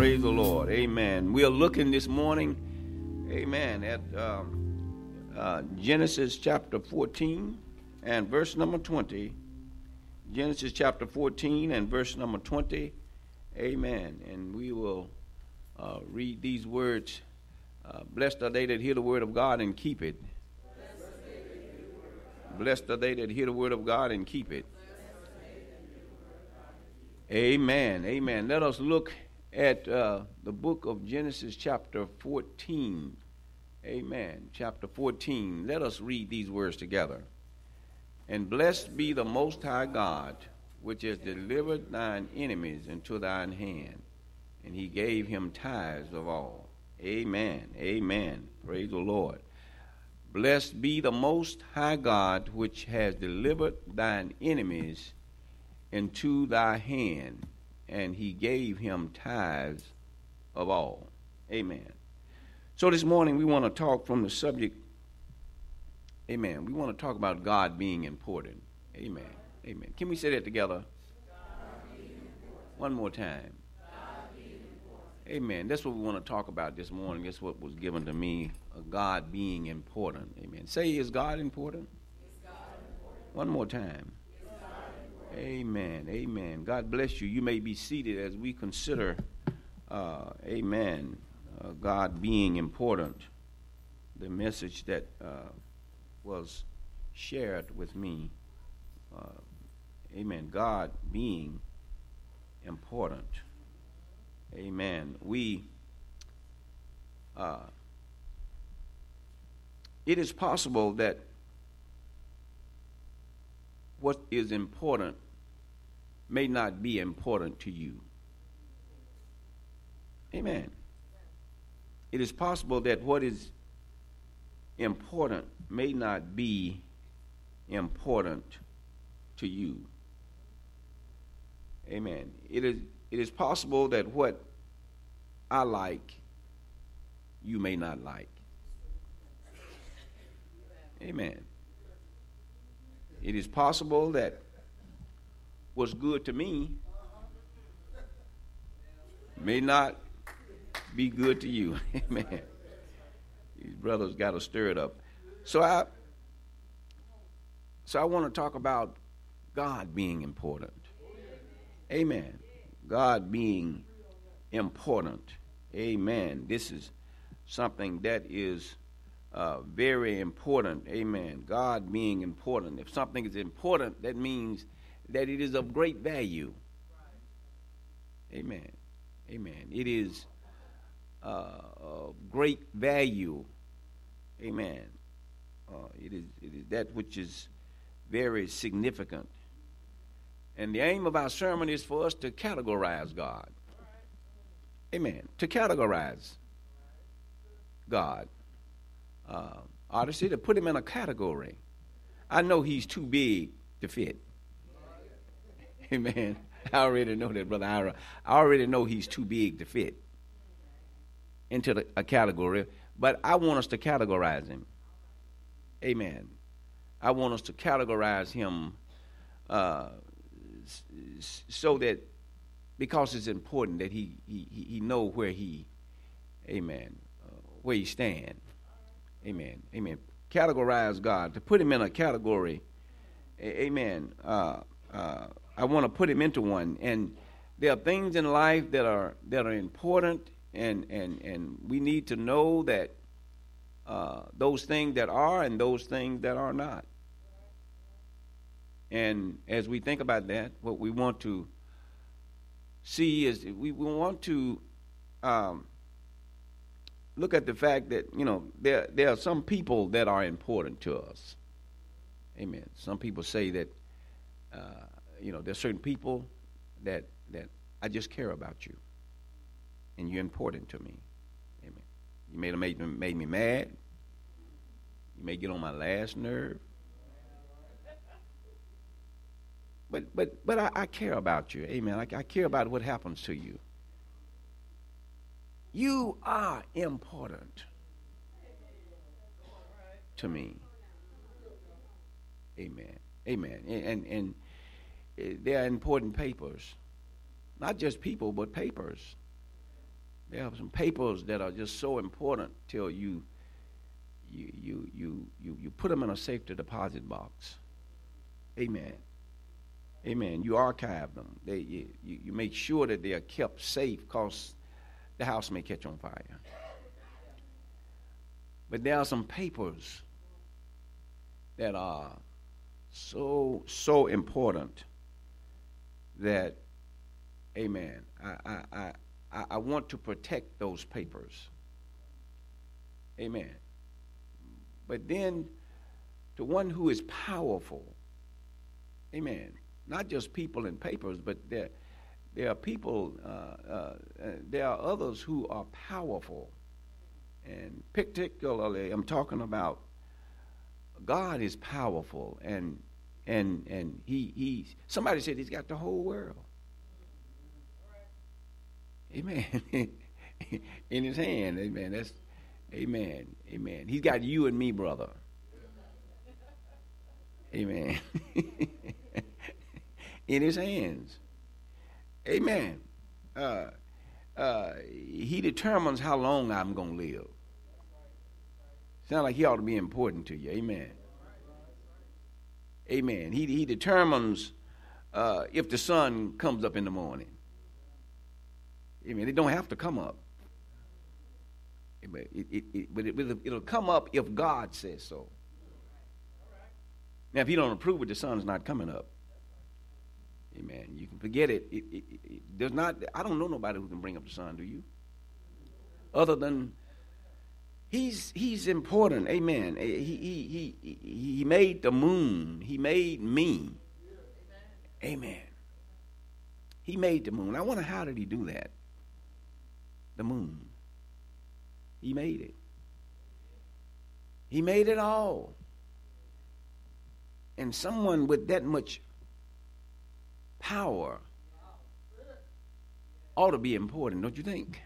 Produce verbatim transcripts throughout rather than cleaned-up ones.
Praise the Lord. Amen. We are looking this morning, amen, at um, uh, Genesis chapter fourteen and verse number twenty. Genesis chapter fourteen and verse number twenty. Amen. And we will uh, read these words. Uh, Blessed are they that hear the word of God and keep it. Blessed are they that hear the word of God and keep it. Amen. Amen. Let us look at uh, the book of Genesis chapter fourteen. Amen. Chapter fourteen. Let us read these words together. And blessed be the Most High God, which has delivered thine enemies into thine hand, and he gave him tithes of all. Amen. Amen. Praise the Lord. Blessed be the Most High God, which has delivered thine enemies into thy hand, and he gave him tithes of all. Amen. So this morning we want to talk from the subject, amen, we want to talk about God being important. Amen. Amen. Can we say that together? One more time. Amen. That's what we want to talk about this morning. That's what was given to me, uh, God being important. Amen. Say, is God important? Is God important? One more time. Is God important? Amen. Amen. God bless you. You may be seated as we consider, uh, amen, uh, God being important. The message that uh, was shared with me, uh, amen, God being important. Amen. We, uh, it is possible that what is important may not be important to you. Amen. It is possible that what is important may not be important to you. Amen. It is It is possible that what I like, you may not like. Amen. It is possible that what's good to me may not be good to you. Amen. These brothers got to stir it up. So I, so I want to talk about God being important. Amen. God being important. Amen. This is something that is uh, very important. Amen. God being important. If something is important, that means that it is of great value. Amen. Amen. It is uh, of great value. Amen. Uh, it is, it is that which is very significant. And the aim of our sermon is for us to categorize God. Amen. To categorize God. Uh, Odyssey, to put him in a category. I know he's too big to fit. Amen. I already know that, Brother Ira. I already know he's too big to fit into the, a category. But I want us to categorize him. Amen. I want us to categorize him uh, so that, because it's important that he he he know where he, amen, uh, where he stand. Amen. Amen. Categorize God, to put him in a category. Amen. Uh, uh, I want to put him into one. And there are things in life that are that are important, and and and we need to know that uh, those things that are and those things that are not. And as we think about that, what we want to see is we, we want to um, look at the fact that, you know, there there are some people that are important to us. Amen. Some people say that, uh, you know, there's certain people that that I just care about you, and you're important to me. Amen. You may have made, made me mad. You may get on my last nerve. But but but I, I care about you. Amen. I, I care about what happens to you. You are important to me. Amen. Amen. And and, and uh, they are important papers. Not just people, but papers. There are some papers that are just so important till you you you you you, you put them in a safety deposit box. Amen. Amen. You archive them. They you, you, you make sure that they are kept safe because the house may catch on fire. But there are some papers that are so so important that, amen, I I I, I want to protect those papers. Amen. But then to one who is powerful, amen, not just people and papers, but there, there are people, uh, uh, uh, there are others who are powerful. And particularly, I'm talking about God is powerful, and and and he he. Somebody said he's got the whole world. Amen. In his hand. Amen. That's amen. Amen. He's got you and me, brother. Amen. In his hands. Amen. Uh, uh, he determines how long I'm going to live. Sounds like he ought to be important to you. Amen. Amen. He, he determines uh, if the sun comes up in the morning. Amen. It don't have to come up. It, it, it, but it, it'll come up if God says so. Now, if he don't approve it, the sun's not coming up. Amen. You can forget it. It, it, it, it does not. I don't know nobody who can bring up the sun. Do you? Other than he's he's important. Amen. He he he he made the moon. He made me. Amen. He made the moon. I wonder how did he do that? The moon. He made it. He made it all. And someone with that much power ought to be important, don't you think?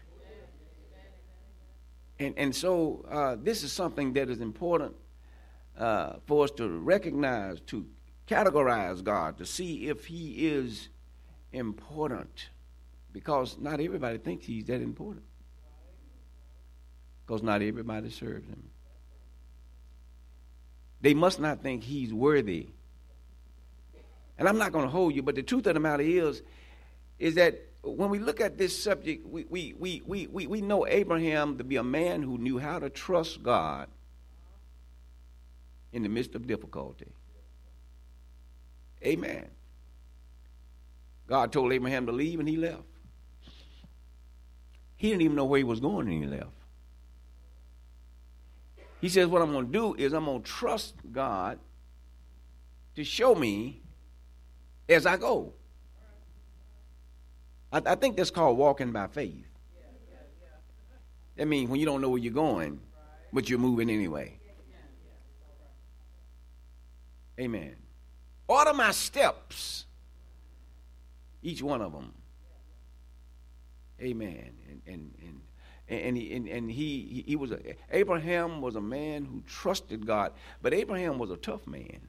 And and so uh, this is something that is important uh, for us to recognize, to categorize God, to see if he is important. Because not everybody thinks he's that important. Because not everybody serves him. They must not think he's worthy. And I'm not going to hold you, but the truth of the matter is, is that when we look at this subject, we, we, we, we, we, we know Abraham to be a man who knew how to trust God in the midst of difficulty. Amen. God told Abraham to leave, and he left. He didn't even know where he was going, and he left. He says, what I'm going to do is I'm going to trust God to show me as I go. I, I think that's called walking by faith. That means when you don't know where you're going, but you're moving anyway. Amen. Order my steps, each one of them. Amen. And and and and he and, and he, he was a, Abraham was a man who trusted God, but Abraham was a tough man.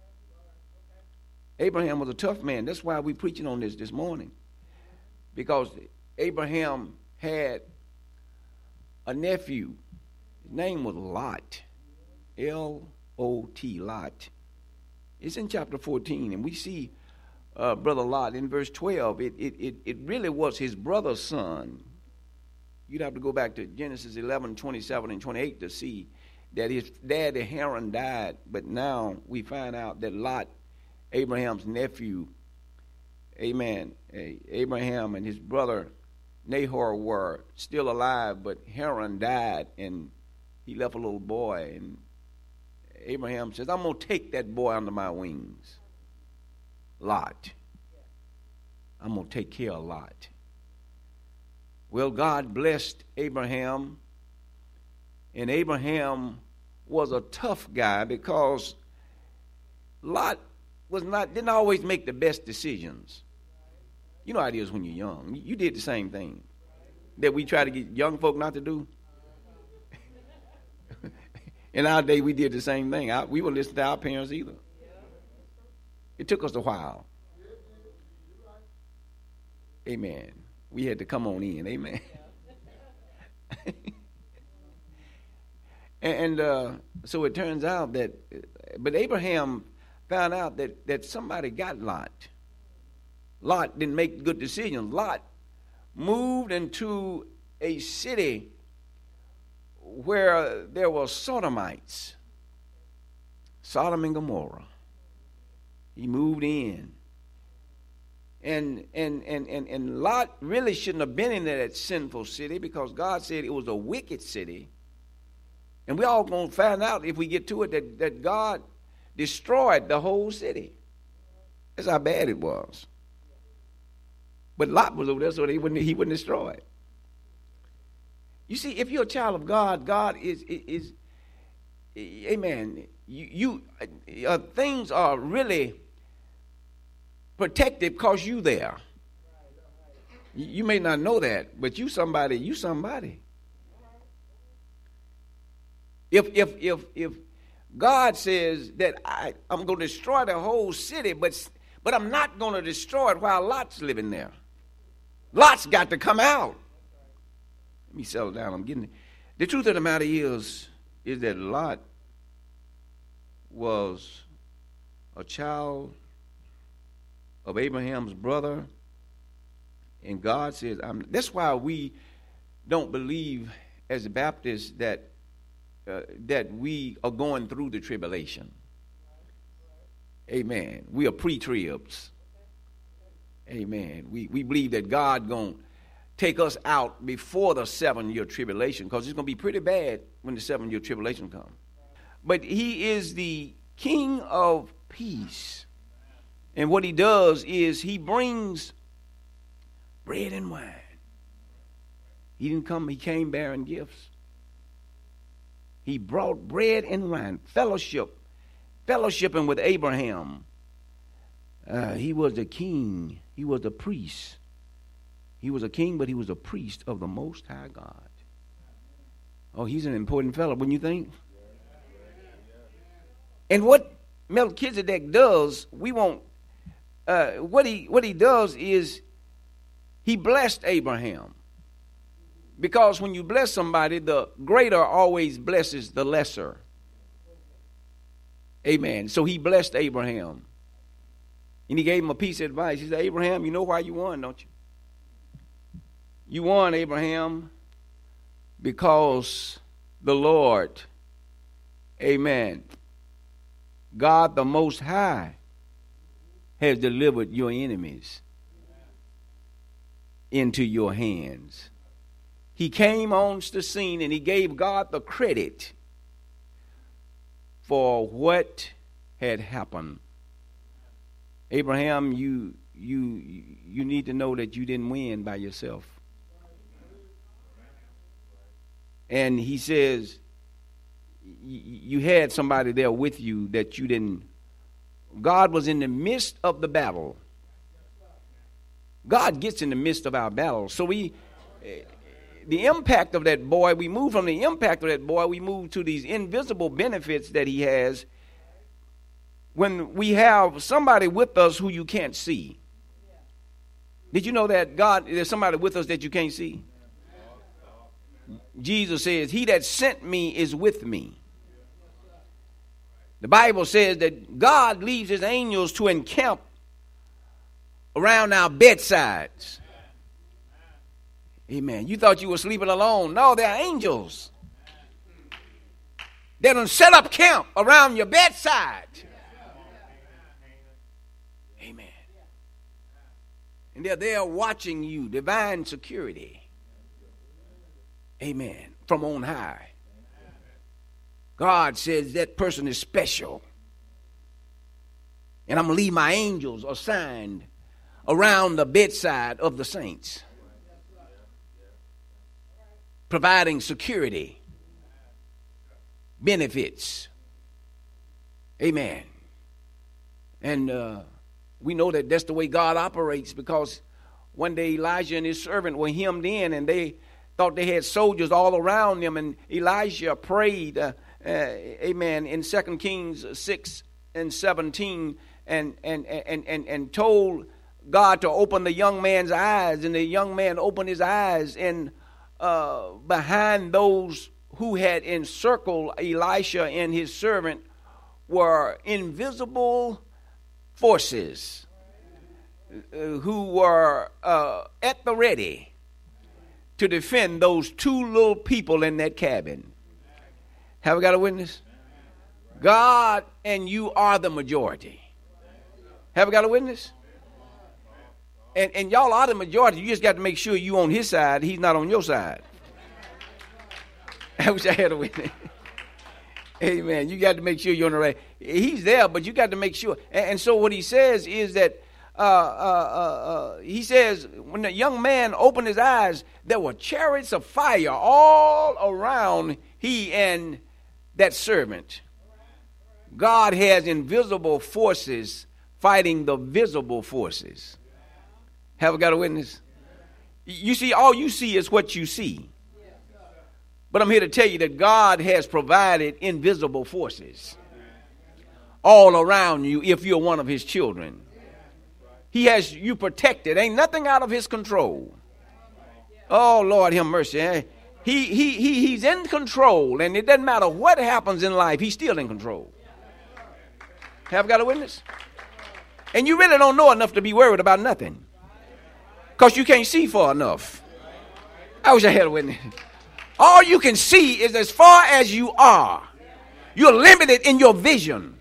Abraham was a tough man. That's why we're preaching on this this morning, because Abraham had a nephew. His name was Lot, L O T, Lot. It's in chapter fourteen, and we see uh, Brother Lot in verse twelve. It, it, it, it really was his brother's son. You'd have to go back to Genesis eleven, twenty-seven and twenty-eight to see that his daddy Haran died, but now we find out that Lot, Abraham's nephew, amen, Abraham and his brother Nahor were still alive, but Haran died, and he left a little boy, and Abraham says, I'm going to take that boy under my wings. Lot. I'm going to take care of Lot. Well, God blessed Abraham, and Abraham was a tough guy because Lot was not didn't always make the best decisions. You know how it is when you're young. You did the same thing that we try to get young folk not to do. In our day, we did the same thing. I, we wouldn't listen to our parents either. It took us a while. Amen. We had to come on in. Amen. and uh, so it turns out that, but Abraham found out that, that somebody got Lot. Lot didn't make good decisions. Lot moved into a city where there were Sodomites, Sodom and Gomorrah. He moved in. And, and, and, and, and Lot really shouldn't have been in that sinful city because God said it was a wicked city. And we all going to find out if we get to it that, that God destroyed the whole city. That's how bad it was. But Lot was over there so he wouldn't, he wouldn't destroy it. You see, if you're a child of God, God is, is, is amen, you, you uh, things are really protected because you there. You, you may not know that, but you somebody, you somebody. If if if if God says that I, I'm going to destroy the whole city, but but I'm not going to destroy it while Lot's living there. Lot's got to come out. Let me settle down. I'm getting it. The truth of the matter is, is that Lot was a child of Abraham's brother, and God says, I'm, that's why we don't believe as Baptists that uh, that we are going through the tribulation. Amen. We are pre-tribs. Amen. We we believe that God going to take us out before the seven-year tribulation, because it's going to be pretty bad when the seven-year tribulation comes. But he is the King of peace. And what he does is he brings bread and wine. He didn't come, he came bearing gifts. He brought bread and wine, fellowship, fellowshipping with Abraham. Uh, he was the king. He was the priest. He was a king, but he was a priest of the Most High God. Oh, he's an important fellow, wouldn't you think? And what Melchizedek does, we won't, uh, what he what he does is he blessed Abraham. Because when you bless somebody, the greater always blesses the lesser. Amen. So he blessed Abraham. And he gave him a piece of advice. He said, Abraham, you know why you won, don't you? You won, Abraham, because the Lord, amen, God the Most High, has delivered your enemies into your hands. He came on the scene and he gave God the credit for what had happened. Abraham, you you you need to know that you didn't win by yourself. And he says you had somebody there with you that you didn't. God was in the midst of the battle. God gets in the midst of our battle. So we, the impact of that boy, we move from the impact of that boy, we move to these invisible benefits that he has when we have somebody with us who you can't see. Did you know that God, there's somebody with us that you can't see? Jesus says, he that sent me is with me. The Bible says that God leaves his angels to encamp around our bedsides. Amen. You thought you were sleeping alone. No, they're angels. They don't set up camp around your bedside. Amen. And they're there watching you, divine security. Amen. From on high. God says that person is special. And I'm going to leave my angels assigned around the bedside of the saints, providing security, benefits. Amen. And uh, we know that that's the way God operates, because one day Elijah and his servant were hemmed in, and they thought they had soldiers all around them, and Elijah prayed, uh, uh, amen, in Second Kings six and seventeen, and, and, and, and, and told God to open the young man's eyes, and the young man opened his eyes, and uh, behind those who had encircled Elisha and his servant were invisible forces uh, who were uh, at the ready to defend those two little people in that cabin. Have we got a witness? God and you are the majority. Have we got a witness? And, and y'all are the majority. You just got to make sure you on his side. He's not on your side. I wish I had a witness. Amen. You got to make sure you're on the right. He's there, but you got to make sure. And, and so what he says is that uh, uh, uh, uh, he says when the young man opened his eyes, there were chariots of fire all around he and that servant. God has invisible forces fighting the visible forces. Have I got a witness? You see, all you see is what you see. But I'm here to tell you that God has provided invisible forces all around you if you're one of his children. He has you protected. Ain't nothing out of his control. Oh, Lord, have mercy. Eh? He, he, he, he's in control, and it doesn't matter what happens in life, he's still in control. Have I got a witness? And you really don't know enough to be worried about nothing. Because you can't see far enough. I wish I had a witness. All you can see is as far as you are. You're limited in your vision.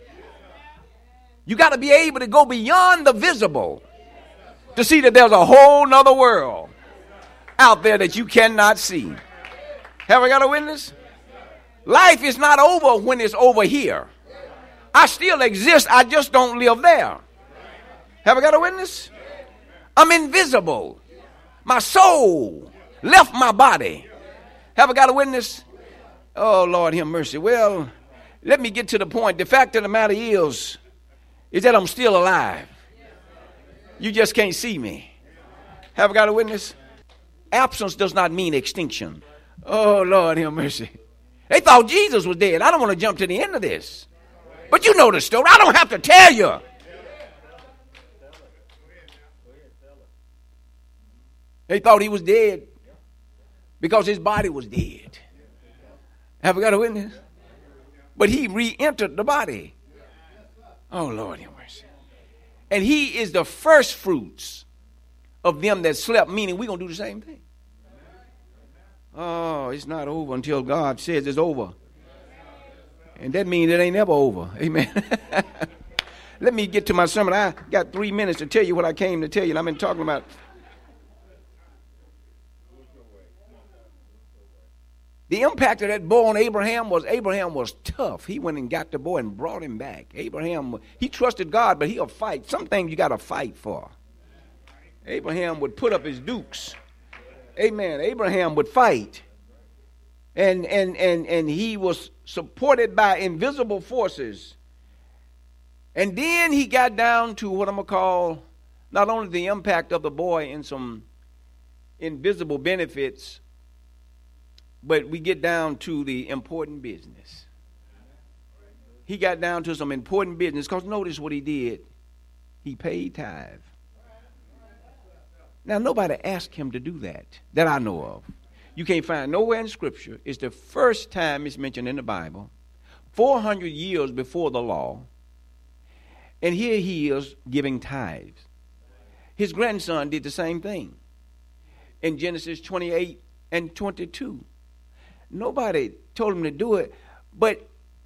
You got to be able to go beyond the visible to see that there's a whole nother world out there that you cannot see. Have I got a witness? Life is not over when it's over here. I still exist. I just don't live there. Have I got a witness? I'm invisible. My soul left my body. Have I got a witness? Oh, Lord, have mercy. Well, let me get to the point. The fact of the matter is, is that I'm still alive. You just can't see me. Have I got a witness? Absence does not mean extinction. Oh, Lord, have mercy. They thought Jesus was dead. I don't want to jump to the end of this. But you know the story. I don't have to tell you. They thought he was dead because his body was dead. Have we got a witness? But he re-entered the body. Oh, Lord, have mercy. And he is the first fruits of them that slept, meaning we're going to do the same thing. Oh, it's not over until God says it's over. And that means it ain't never over. Amen. Let me get to my sermon. I got three minutes to tell you what I came to tell you. And I've been talking about the impact of that boy on Abraham was Abraham was tough. He went and got the boy and brought him back. Abraham, he trusted God, but he'll fight. Some things you got to fight for. Abraham would put up his dukes. Amen. Abraham would fight. And, and, and, and he was supported by invisible forces. And then he got down to what I'm going to call not only the impact of the boy and some invisible benefits, but we get down to the important business. He got down to some important business because notice what he did. He paid tithe. Now, nobody asked him to do that, that I know of. You can't find nowhere in Scripture. It's the first time it's mentioned in the Bible, four hundred years before the law. And here he is giving tithes. His grandson did the same thing in Genesis twenty-eight and twenty-two. Nobody told him to do it, but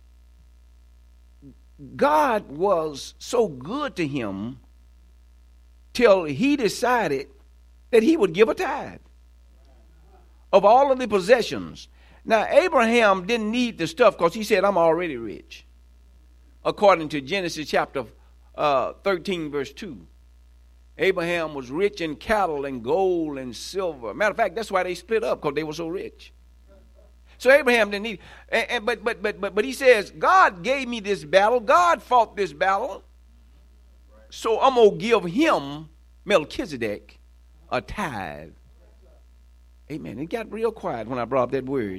God was so good to him till he decided that he would give a tithe of all of the possessions. Now, Abraham didn't need the stuff because he said, I'm already rich. According to Genesis chapter uh, thirteen, verse two. Abraham was rich in cattle and gold and silver. Matter of fact, that's why they split up, because they were so rich. So Abraham didn't need, and, and, but, but, but, but, but he says, God gave me this battle. God fought this battle. So I'm going to give him, Melchizedek, a tithe. Amen. It got real quiet when I brought up that word.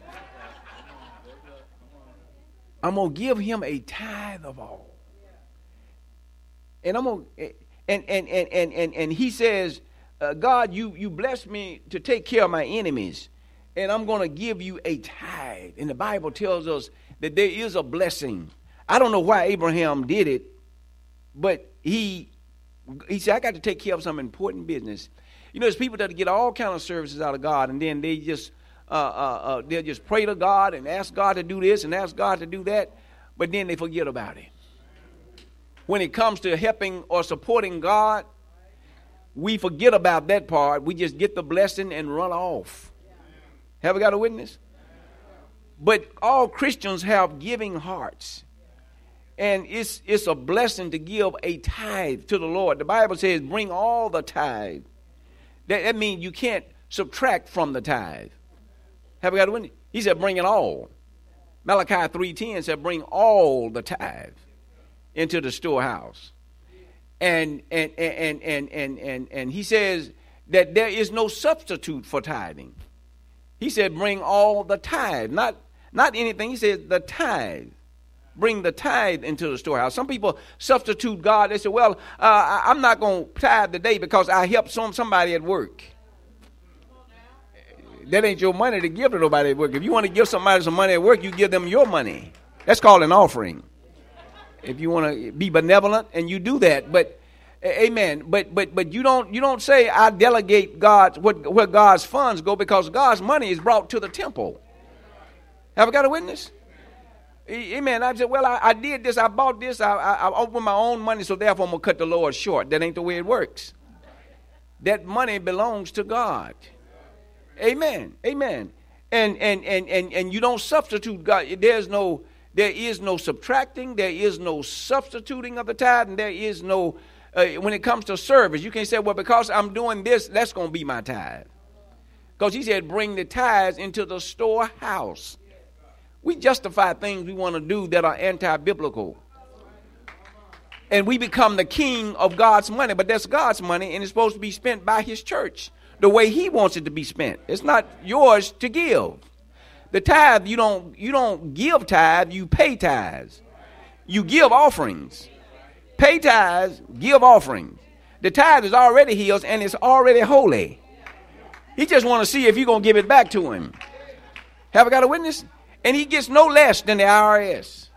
I'm going to give him a tithe of all. And I'm going to, and, and, and, and, and, and he says, uh, God, you, you blessed me to take care of my enemies. and I'm going to give you a tithe. And the Bible tells us that there is a blessing. I don't know why Abraham did it, but he he said, I got to take care of some important business. You know, there's people that get all kind of services out of God, and then they just uh, uh, uh, they'll just pray to God and ask God to do this and ask God to do that, but then they forget about it. When it comes to helping or supporting God, we forget about that part. We just get the blessing and run off. Have we got a witness? But all Christians have giving hearts. And it's it's a blessing to give a tithe to the Lord. The Bible says bring all the tithe. That, that means you can't subtract from the tithe. Have we got a witness? He said bring it all. Malachi three ten said bring all the tithe into the storehouse. And and and and and and and he says that there is no substitute for tithing. He said bring all the tithe, not not anything. He said the tithe. Bring the tithe into the storehouse. Some people substitute God. They say, well, uh, I, I'm not going to tithe today because I helped some, somebody at work. That ain't your money to give to nobody at work. If you want to give somebody some money at work, you give them your money. That's called an offering. If you want to be benevolent, and you do that. But, amen. But but but you don't you don't say I delegate God's what where God's funds go, because God's money is brought to the temple. Have I got a witness? Amen. I said, well, I, I did this. I bought this. I, I, I opened my own money, so therefore I'm going to cut the Lord short. That ain't the way it works. That money belongs to God. Amen. Amen. And and and and and you don't substitute God. There's no, there is no subtracting. There is no substituting of the tithe, and there is no, uh, when it comes to service, you can't say, well, because I'm doing this, that's going to be my tithe. Because he said, bring the tithes into the storehouse. We justify things we want to do that are anti-biblical. And we become the king of God's money. But that's God's money, and it's supposed to be spent by his church the way he wants it to be spent. It's not yours to give. The tithe, you don't you don't give tithe, you pay tithes. You give offerings. Pay tithes, give offerings. The tithe is already his, and it's already holy. He just want to see if you're going to give it back to him. Have I got a witness? And he gets no less than the I R S.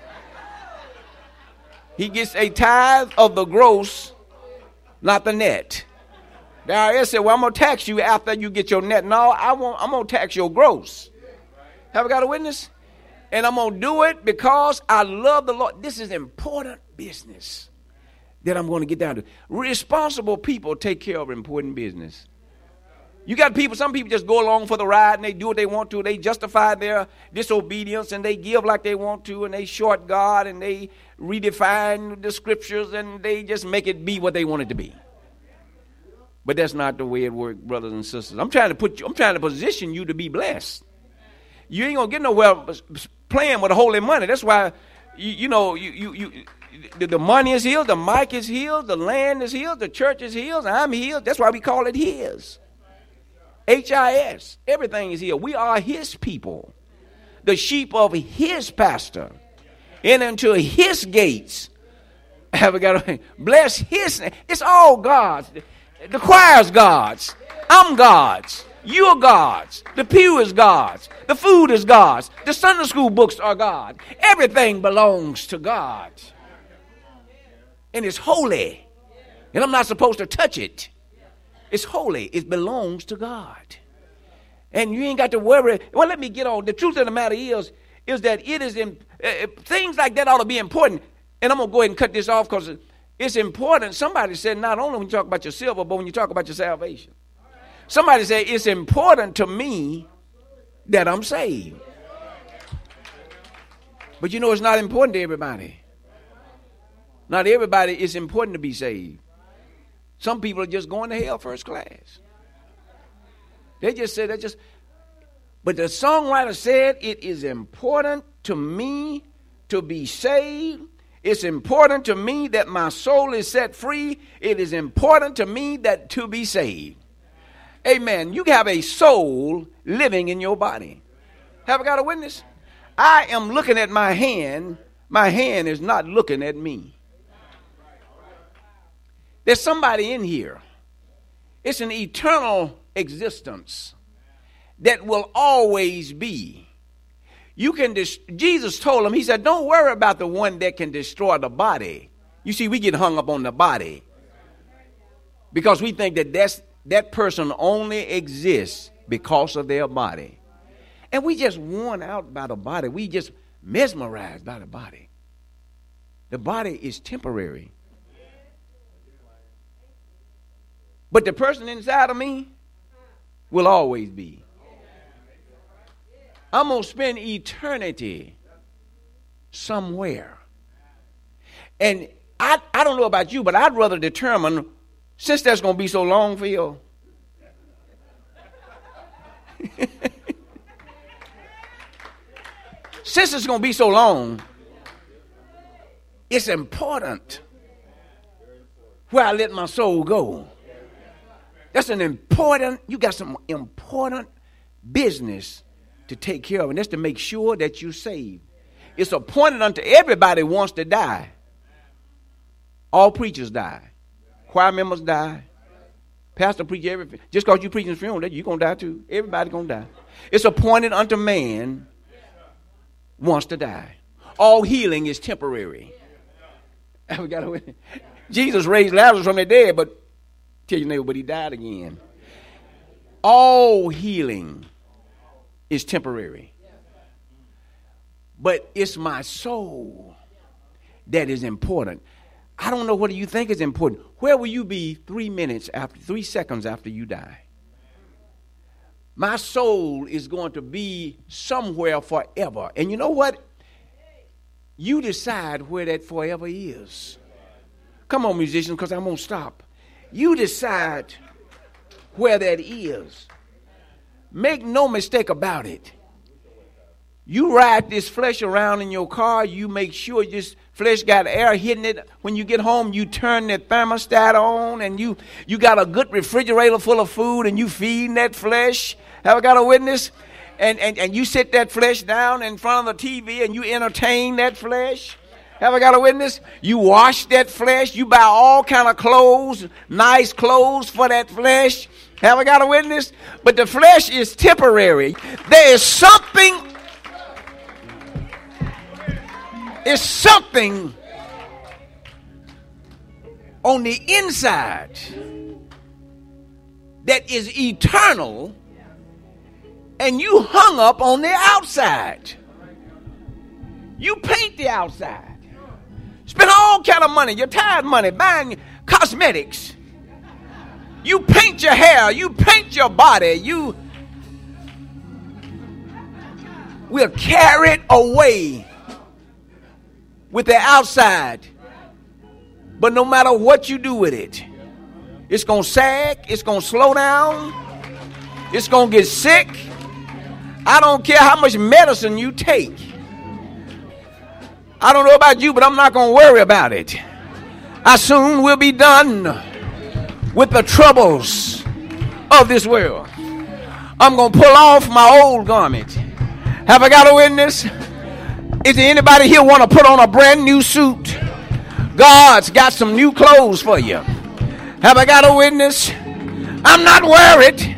He gets a tithe of the gross, not the net. The I R S said, well, I'm going to tax you after you get your net. No, I won't, I'm going to tax your gross. Have I got a witness? And I'm going to do it because I love the Lord. This is important business that I'm going to get down to. Responsible people take care of important business. You got people, some people just go along for the ride and they do what they want to. They justify their disobedience and they give like they want to, and they short God and they redefine the scriptures and they just make it be what they want it to be. But that's not the way it works, brothers and sisters. I'm trying to put you, I'm trying to position you to be blessed. You ain't gonna get nowhere playing with holy money. That's why you, you know you you you the, the money is his, the mic is his, the land is his, the church is his, I'm his. That's why we call it his. H I S. Everything is here. We are his people. The sheep of his pastor. And into his gates. Have we got to bless his name? It's all God's. The choir's God's. I'm God's. You're God's. The pew is God's. The food is God's. The Sunday school books are God. Everything belongs to God. And it's holy. And I'm not supposed to touch it. It's holy. It belongs to God. And you ain't got to worry. Well, let me get on. The truth of the matter is, is that it is, in, uh, things like that ought to be important. And I'm going to go ahead and cut this off because it's important. Somebody said not only when you talk about your silver, but when you talk about your salvation. Somebody said it's important to me that I'm saved. But you know it's not important to everybody. Not everybody it's important to be saved. Some people are just going to hell first class. They just said that just, but the songwriter said it is important to me to be saved. It's important to me that my soul is set free. It is important to me that to be saved. Amen. You have a soul living in your body. Have I got a witness? I am looking at my hand. My hand is not looking at me. There's somebody in here. It's an eternal existence. that will always be. You can dis- Jesus told him, he said, don't worry about the one that can destroy the body. You see, we get hung up on the body because we think that that's, that person only exists because of their body. And we just worn out by the body. We just mesmerized by the body. The body is temporary. But the person inside of me will always be. I'm going to spend eternity somewhere. And I, I don't know about you, but I'd rather determine, since that's going to be so long for you, since it's going to be so long, it's important where I let my soul go. That's an important, you got some important business to take care of, and that's to make sure that you're saved. It's appointed unto everybody who wants to die. All preachers die. Choir members die. Pastor preach everything. Just because you preach in the funeral, you're going to die too. Everybody's going to die. It's appointed unto man wants to die. All healing is temporary. Jesus raised Lazarus from the dead, but tell your neighbor, but he died again. All healing is temporary. But it's my soul that is important. I don't know what you think is important. Where will you be three minutes after, three seconds after you die? My soul is going to be somewhere forever. And you know what? You decide where that forever is. Come on, musicians, because I'm going to stop. You decide where that is. Make no mistake about it. You ride this flesh around in your car. You make sure this flesh got air hitting it. When you get home, you turn that thermostat on, and you, you got a good refrigerator full of food, and you feeding that flesh. Have I got a witness? And, and, and you sit that flesh down in front of the T V, and you entertain that flesh. Have I got a witness? You wash that flesh. You buy all kind of clothes, nice clothes for that flesh. Have I got a witness? But the flesh is temporary. There is something, is something on the inside that is eternal, and you hung up on the outside. You paint the outside. Spend all kind of money, your tithe money, buying cosmetics. You paint your hair, you paint your body, you will carry it away with the outside. But no matter what you do with it, it's going to sag, it's going to slow down, it's going to get sick. I don't care how much medicine you take. I don't know about you, but I'm not going to worry about it. I soon will be done with the troubles of this world. I'm going to pull off my old garment. Have I got a witness? Is there anybody here want to put on a brand new suit? God's got some new clothes for you. Have I got a witness? I'm not worried